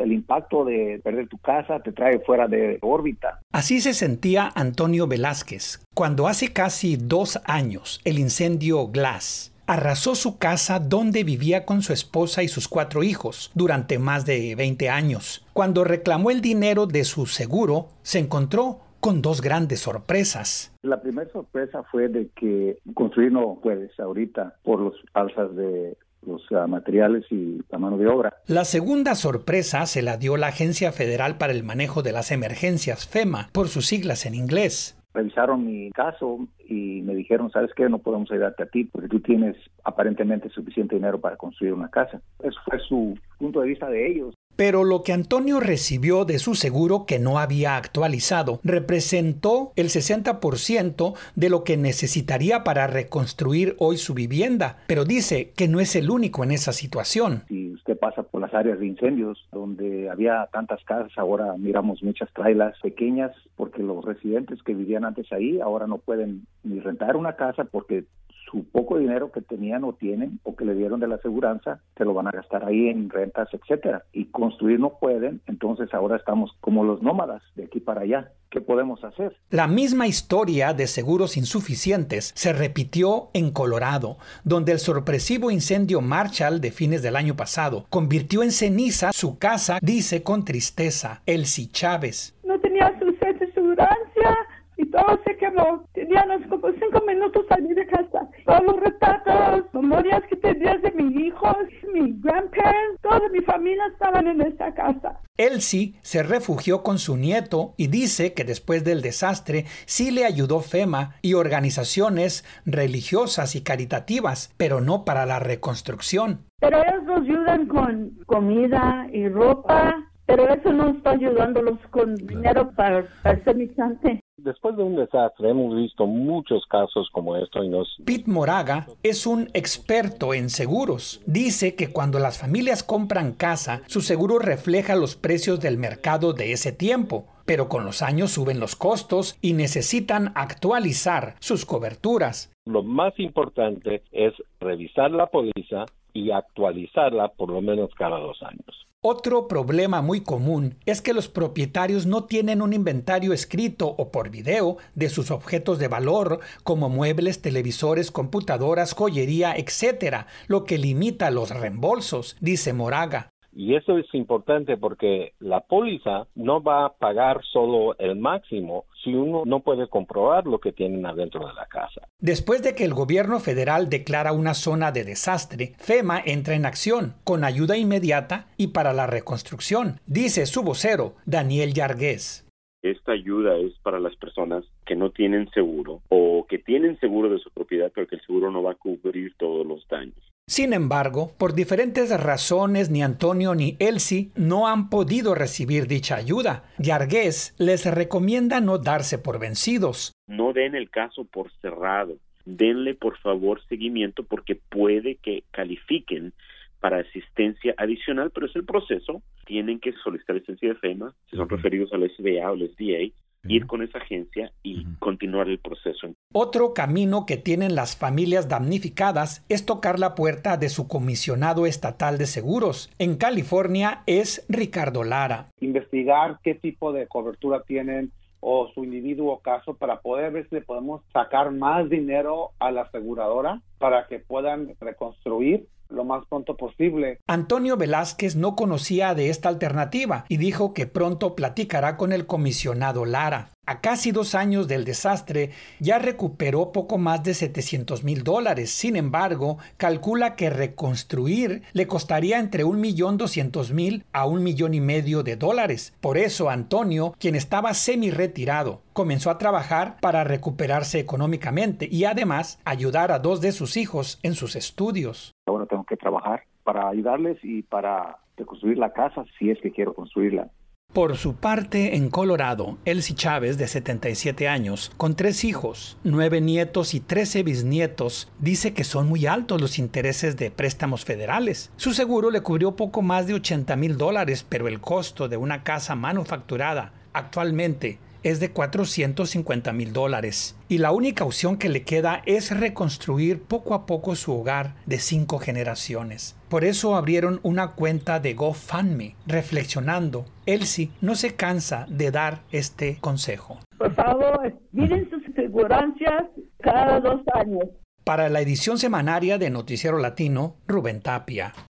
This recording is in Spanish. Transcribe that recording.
El impacto de perder tu casa te trae fuera de órbita. Así se sentía Antonio Velázquez cuando hace casi 2 años el incendio Glass arrasó su casa donde vivía con su esposa y sus 4 hijos durante más de 20 años. Cuando reclamó el dinero de su seguro, se encontró con 2 grandes sorpresas. La primera sorpresa fue de que construir no puedes ahorita por los alzas de los materiales y la mano de obra. La segunda sorpresa se la dio la Agencia Federal para el Manejo de las Emergencias, FEMA, por sus siglas en inglés. Revisaron mi caso y me dijeron, ¿sabes qué? No podemos ayudarte a ti porque tú tienes aparentemente suficiente dinero para construir una casa. Eso fue su punto de vista de ellos. Pero lo que Antonio recibió de su seguro que no había actualizado representó el 60% de lo que necesitaría para reconstruir hoy su vivienda. Pero dice que no es el único en esa situación. Si usted pasa por las áreas de incendios donde había tantas casas, ahora miramos muchas trailas pequeñas porque los residentes que vivían antes ahí ahora no pueden ni rentar una casa porque su poco dinero que tenían o tienen o que le dieron de la aseguranza se lo van a gastar ahí en rentas, etcétera. Y construir no pueden, entonces ahora estamos como los nómadas de aquí para allá. ¿Qué podemos hacer? La misma historia de seguros insuficientes se repitió en Colorado, donde el sorpresivo incendio Marshall de fines del año pasado convirtió en ceniza su casa, dice con tristeza Elsie Chávez. No tenía su aseguranza y todo se quemó. Teníamos como 5 minutos salir de casa. Todos los retratos, memorias que tenías de mis hijos, mi grandparents, toda mi familia estaban en esa casa. Elsie se refugió con su nieto y dice que después del desastre sí le ayudó FEMA y organizaciones religiosas y caritativas, pero no para la reconstrucción. Pero ellos nos ayudan con comida y ropa, pero eso no está ayudándolos con dinero para hacer mi chante. Después de un desastre hemos visto muchos casos como esto Pete Moraga es un experto en seguros. Dice que cuando las familias compran casa, su seguro refleja los precios del mercado de ese tiempo, pero con los años suben los costos y necesitan actualizar sus coberturas. Lo más importante es revisar la póliza y actualizarla por lo menos cada 2 años. Otro problema muy común es que los propietarios no tienen un inventario escrito o por video de sus objetos de valor como muebles, televisores, computadoras, joyería, etc., lo que limita los reembolsos, dice Moraga. Y eso es importante porque la póliza no va a pagar solo el máximo si uno no puede comprobar lo que tienen adentro de la casa. Después de que el gobierno federal declara una zona de desastre, FEMA entra en acción con ayuda inmediata y para la reconstrucción, dice su vocero, Daniel Yargués. Esta ayuda es para las personas que no tienen seguro o que tienen seguro de su propiedad, pero que el seguro no va a cubrir todos los daños. Sin embargo, por diferentes razones, ni Antonio ni Elsie no han podido recibir dicha ayuda. Yargués les recomienda no darse por vencidos. No den el caso por cerrado. Denle, por favor, seguimiento porque puede que califiquen para asistencia adicional, pero es el proceso. Tienen que solicitar licencia de FEMA, si son referidos al SBA o al SDA, ir con esa agencia y continuar el proceso. Otro camino que tienen las familias damnificadas es tocar la puerta de su comisionado estatal de seguros. En California es Ricardo Lara. Investigar qué tipo de cobertura tienen o su individuo caso para poder ver si le podemos sacar más dinero a la aseguradora para que puedan reconstruir lo más pronto posible. Antonio Velázquez no conocía de esta alternativa y dijo que pronto platicará con el comisionado Lara. A casi 2 años del desastre, ya recuperó poco más de $700,000. Sin embargo, calcula que reconstruir le costaría entre $1,200,000 a $1,500,000 de $1,5 millones. Por eso, Antonio, quien estaba semi-retirado, comenzó a trabajar para recuperarse económicamente y además ayudar a 2 de sus hijos en sus estudios. Ahora tengo que trabajar para ayudarles y para reconstruir la casa si es que quiero construirla. Por su parte, en Colorado, Elsie Chávez, de 77 años, con 3 hijos, 9 nietos y 13 bisnietos, dice que son muy altos los intereses de préstamos federales. Su seguro le cubrió poco más de $80,000, pero el costo de una casa manufacturada actualmente es de $450,000 y la única opción que le queda es reconstruir poco a poco su hogar de 5 generaciones. Por eso abrieron una cuenta de GoFundMe. Reflexionando, Elsie no se cansa de dar este consejo. Por favor, miren sus asegurancias cada 2 años. Para la edición semanaria de Noticiero Latino, Rubén Tapia.